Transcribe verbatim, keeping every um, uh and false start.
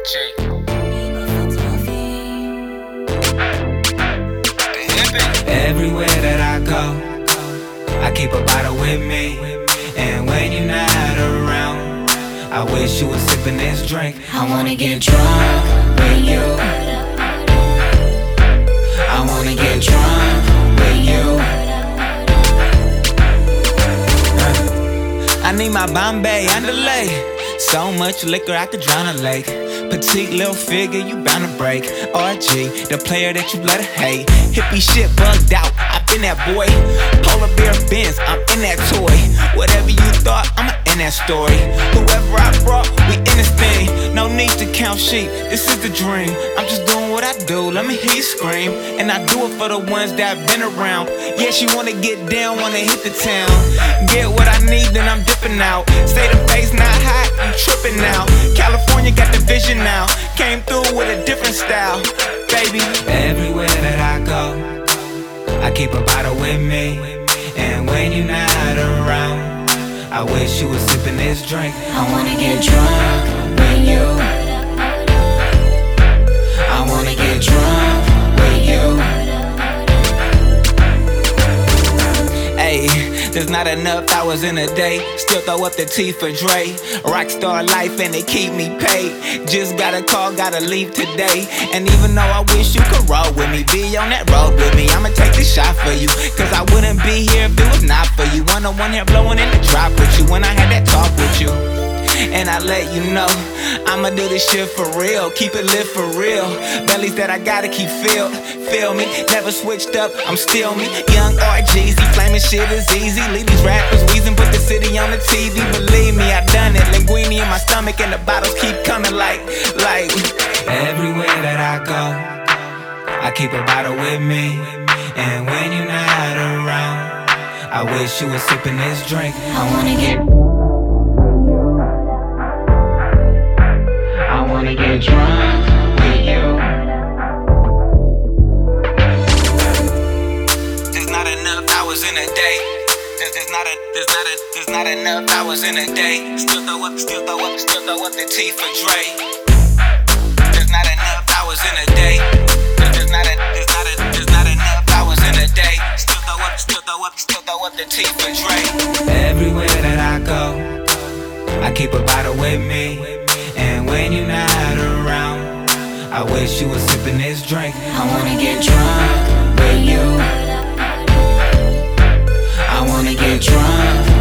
Everywhere that I go, I keep a bottle with me. And when you're not around, I wish you was sipping this drink. I wanna get drunk with you. I wanna get drunk with you. I need my Bombay underlay. So much liquor I could drown a lake. Petite little figure, you bound to break. R G, the player that you let her hate. Hippie shit bugged out, I been that boy. Polar bear Benz, I'm in that toy. Whatever you thought, I'm in that story. Whoever I brought, we in this thing. No need to count sheep, this is the dream. I'm just doing what I do, let me hear you scream. And I do it for the ones that been around. Yeah, she wanna get down, wanna hit the town. Get what I need, then I'm dipping out. Say the face not hot, I'm tripping now. California got the vision now. Came through with a different style, baby. Everywhere that I go, I keep a bottle with me. And when you're not around, I wish you was sipping this drink. I wanna get drunk with you. I wanna get drunk with you. Ayy, there's not enough hours in a day. Still throw up the T for Dre. Rockstar life and they keep me paid. Just got a call, gotta leave today. And even though I wish you could roll with me, be on that road with me, I'ma take this shot for you. Cause I wouldn't be here if it was not for you. One on one here blowing in the drop with you. When I had that talk with you, and I let you know I'ma do this shit for real, keep it lit for real. Bellies that I gotta keep filled, feel me. Never switched up, I'm still me. Young R G Z, flaming shit is easy. Leave these rappers wheezing, put the city on the T V. Believe me, I done it. Linguini in my stomach and the bottles keep coming like, like. Everywhere that I go, I keep a bottle with me. And when you're not around, I wish you was sipping this drink. I wanna get I wanna get drunk with you. There's not enough hours in a day. There's, there's not a, there's not a, there's not enough hours in a day. Still throw up, still throw up, still throw up the T for Dre. There's not enough hours in a day. There's not a, there's not a, there's not enough hours in a day. Still throw up, still throw up, still throw up the T for Dre. Everywhere that I go, I keep a bottle with me. And when you're not around, I wish you was sipping this drink. I wanna get drunk with you. I wanna get drunk